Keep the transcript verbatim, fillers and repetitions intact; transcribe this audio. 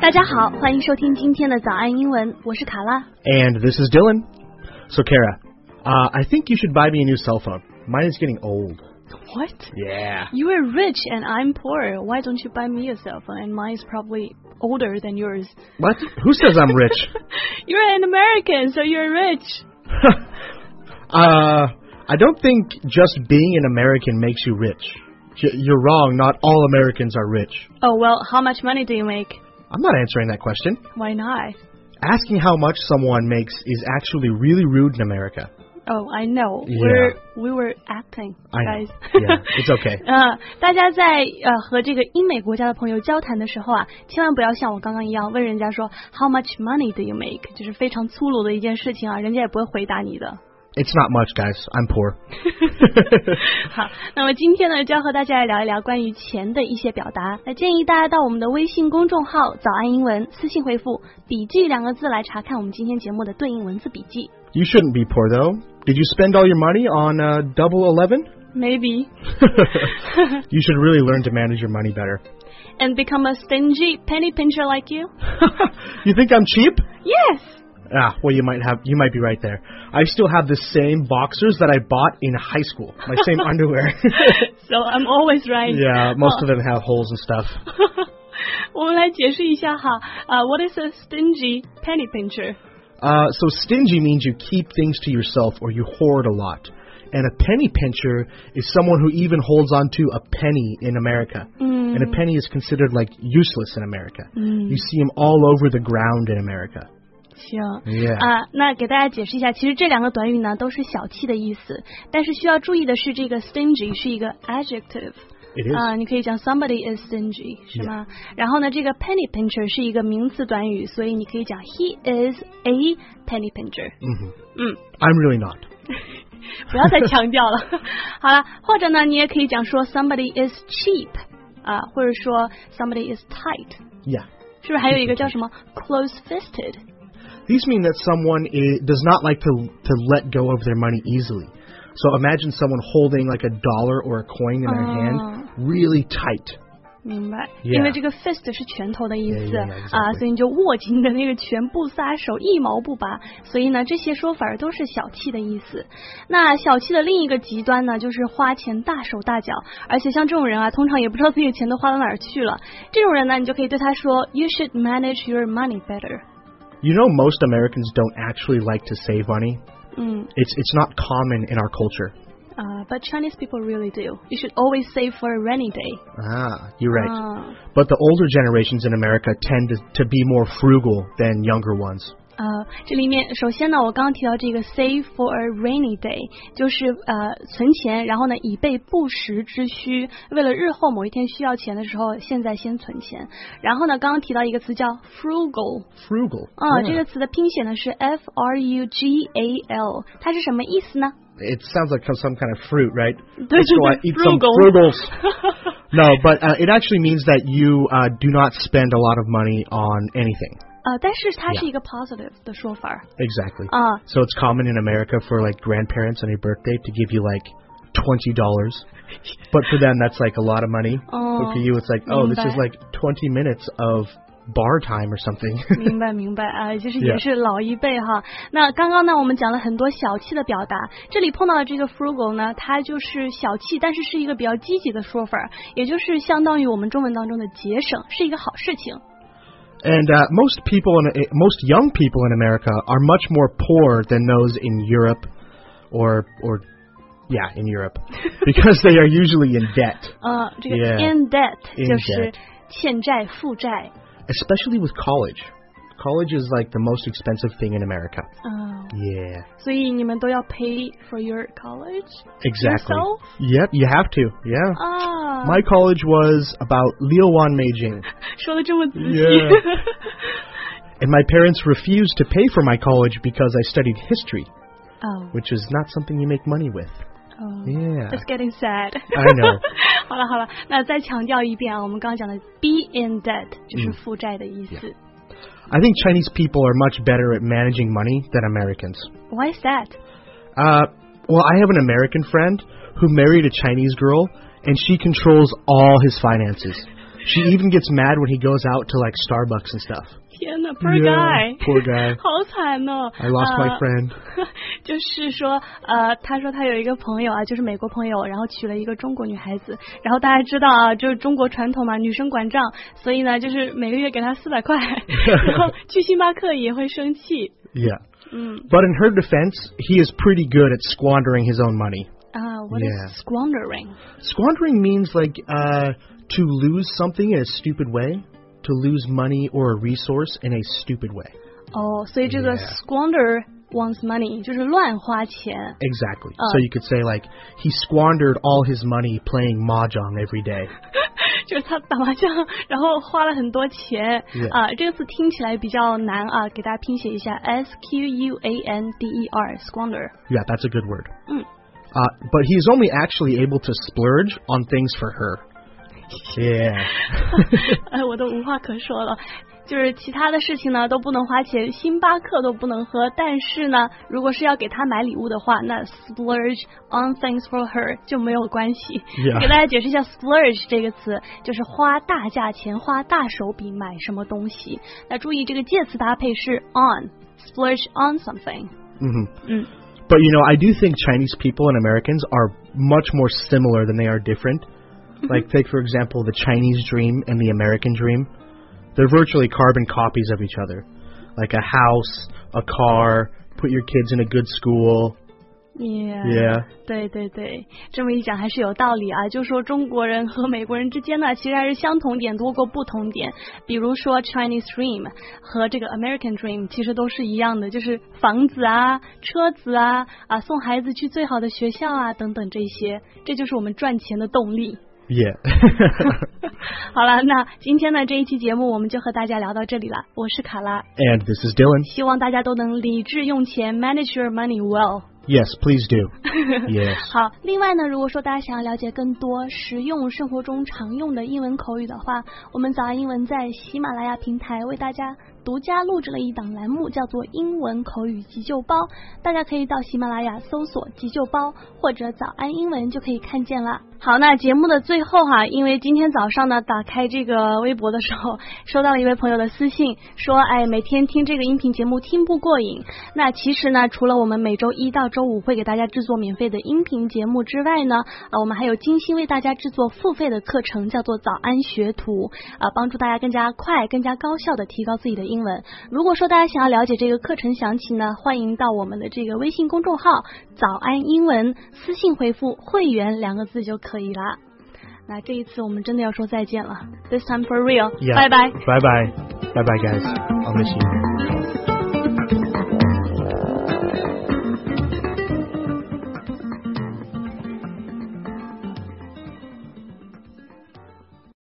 大家好，欢迎收听今天的早安英文，我是卡拉。 And this is Dylan. So, Kara, uh, I think you should buy me a new cell phone. Mine is getting old. What? Yeah. You are rich and I'm poor. Why don't you buy me a cell phone? And mine is probably older than yours. What? Who says I'm rich? You're an American, so you're rich. uh, I don't think just being an American makes you rich. You're wrong. Not all Americans are rich. Oh, well, how much money do you make? I'm not answering that question. Why not? Asking how much someone makes is actually really rude in America. Oh, I know. Yeah. We're, we were acting, I guys. know. Yeah, it's okay. 呃，大家在呃和这个英美国家的朋友交谈的时候啊，千万不要像我刚刚一样问人家说 How much money do you make？ 就是非常粗鲁的一件事情啊，人家也不会回答你的。 It's not much, guys. I'm poor. 好，那么今天呢，就要和大家来聊一聊关于钱的一些表达。那建议大家到我们的微信公众号“早安英文”私信回复“笔记”两个字来查看我们今天节目的对应文字笔记。 You shouldn't be poor, though. Did you spend all your money on uh, Double Eleven? Maybe. You should really learn to manage your money better. And become a stingy penny pincher like you? You think I'm cheap? Yes. Ah, well, you might have. You might be right there. I still have the same boxers that I bought in high school. My same underwear. So I'm always right. Yeah, most of them have holes and stuff. 我们来解释一下哈，啊、uh, ，What is a stingy penny pincher? Uh, so stingy means you keep things to yourself or you hoard a lot. And a penny pincher is someone who even holds on to a penny in America. Mm. And a penny is considered like useless in America. Mm. You see them all over the ground in America. 行 Yeah. 啊，那给大家解释一下，其实这两个短语呢都是小气的意思，但是需要注意的是，这个 stingy 是一个 adjective。 It is. 啊、uh, 你可以讲 somebody is stingy 是吗？ Yeah. 然后呢，这个 penny pincher 是一个名词短语，所以你可以讲 he is a penny pincher。 Mm-hmm. 嗯 I'm really not. 不要再强调了。好了，或者呢，你也可以讲说 somebody is cheap 啊、uh, 或者说 somebody is tight。 Yeah. 是不是还有一个叫什么 close-fisted？ These mean that someone is, does not like to to let go of their money easily. So imagine someone holding like a dollar or a coin in their uh, hand really tight. 明白， Yeah. 因为这个 fist 是拳头的意思 Yeah, yeah, yeah, exactly. 啊，所以你就握紧你的那个拳，不撒手，一毛不拔。所以呢，这些说法都是小气的意思。那小气的另一个极端呢，就是花钱大手大脚，而且像这种人啊，通常也不知道自己的钱都花到哪儿去了。这种人呢，你就可以对他说 ，You should manage your money better. You know, most Americans don't actually like to save money. 嗯 It's it's not common in our culture. Uh, but Chinese people really do. You should always save for a rainy day. Ah, you're right. Uh, But the older generations in America tend to, to be more frugal than younger ones. 呃，这里面首先呢，我刚刚提到这个 save for a rainy day， 就是呃存钱，然后呢以备不时之需，为了日后某一天需要钱的时候，现在先存钱。然后呢，刚刚提到一个词叫 frugal， Frugal. 啊、 Yeah. 这个词的拼写呢是 F R U G A L， 它是什么意思呢？ It sounds like some kind of fruit, right? 对 Let's go out, eat some frugal. frugals. No, but uh, it actually means that you uh, do not spend a lot of money on anything. 呃，但是它是 Yeah. 一个 positive 的说法 Exactly. 啊。 So it's common in America for like grandparents on your birthday to give you like twenty dollars. But for them, that's like a lot of money. Oh, but for you, it's like, oh, this is 明白。 like twenty minutes of bar time or something. 明白明白啊，就是 Yeah. 也是老一辈哈。那刚刚呢，我们讲了很多小气的表达，这里碰到的这个 frugal 呢，它就是小气，但是是一个比较积极的说法，也就是相当于我们中文当中的节省，是一个好事情。 And uh, most people, in, most young people in America are much more poor than those in Europe, or or yeah, in Europe, because they are usually in debt. 呃，这个 Yeah. in debt In 就是 debt. 欠债负债。 Especially with college. College is like the most expensive thing in America. 嗯， Yeah. 所以你们都要 pay for your college Exactly. yourself? Yep, you have to. Yeah. 啊， My college was about Liu Wan Meijing. 说的这么仔细。 Yeah. And my parents refused to pay for my college because I studied history, 哦 which is not something you make money with. 哦 Yeah. It's getting sad. I know. 好了好了，那再强调一遍啊，我们刚刚讲的 be in debt 就是嗯负债的意思。 Yeah. I think Chinese people are much better at managing money than Americans. Why is that? Uh, well, I have an American friend who married a Chinese girl, and she controls all his finances. She even gets mad when he goes out to like Starbucks and stuff. 天哪 ，poor Yeah, guy， poor guy， 好惨哦。 I lost my 呃 friend. 就是说，呃，他说他有一个朋友啊，就是美国朋友，然后娶了一个中国女孩子，然后大家知道啊，就是中国传统嘛，女生管账，所以呢，就是每个月给他四百块，然后去星巴克也会生气。 Yeah. 嗯。 But in her defense, he is pretty good at squandering his own money. 啊、uh, ，What Yeah. is squandering? Squandering means like uh, to lose something in a stupid way, to lose money or a resource in a stupid way. 哦，所以这个 Yeah. squander one's money 就是乱花钱。 Exactly. Uh. So you could say like he squandered all his money playing mahjong every day. 就是他打麻将，然后花了很多钱 Yeah. 啊。这个词听起来比较难啊，给大家拼写一下 S Q U A N D E R squander。 Yeah, that's a good word. 嗯。 Uh, but he's only actually able to splurge on things for her. Yeah. 哎，我都无话可说了。就是其他的事情呢都不能花钱，星巴克都不能喝，但是呢，如果是要给她买礼物的话，那 splurge on things for her 就没有关系。 Yeah. 给大家解释一下 splurge 这个词，就是花大价钱、花大手笔买什么东西。那注意这个介词搭配是 on， splurge on something。 Mm-hmm. 嗯。 But you know, I do think Chinese people and Americans are much more similar than they are different. Mm-hmm. Like, take for example the Chinese dream and the American dream. They're virtually carbon copies of each other. Like a house, a car, put your kids in a good school. Yeah. Yeah. 对对对，这么一讲还是有道理啊。就说中国人和美国人之间呢，其实还是相同点多过不同点。比如说 Chinese Dream 和这个 American Dream 其实都是一样的，就是房子啊、车子啊、啊送孩子去最好的学校啊等等这些，这就是我们赚钱的动力。 Yeah. 好了，那今天的这一期节目我们就和大家聊到这里了。我是卡拉 And this is Dylan. 希望大家都能理智用钱 ，manage your money well。 Yes, please do. Yes. 好，另外呢，如果说大家想要了解更多实用生活中常用的英文口语的话，我们早安英文在喜马拉雅平台为大家独家录制了一档栏目，叫做英文口语急救包，大家可以到喜马拉雅搜索急救包或者早安英文就可以看见了。好，那节目的最后哈，因为今天早上呢打开这个微博的时候，收到了一位朋友的私信，说哎每天听这个音频节目听不过瘾。那其实呢，除了我们每周一到周五会给大家制作免费的音频节目之外呢，呃我们还有精心为大家制作付费的课程，叫做早安学徒，呃帮助大家更加快、更加高效的提高自己的英文。如果说大家想要了解这个课程详情呢，欢迎到我们的这个微信公众号早安英文，私信回复会员两个字就可以啦。那这一次我们真的要说再见了 ，This time for real， Yeah. 拜拜， Bye bye. Bye bye, guys. I'll miss you.